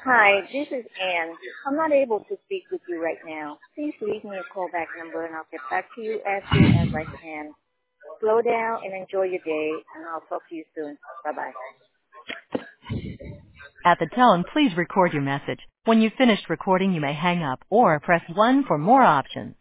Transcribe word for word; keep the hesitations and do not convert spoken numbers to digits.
Hi, this is Anne. I'm not able to speak with you right now. Please leave me a callback number and I'll get back to you as soon as I can. Slow down and enjoy your day, and I'll talk to you soon. Bye-bye. At the tone, please record your message. When you've finished recording, you may hang up or press one for more options.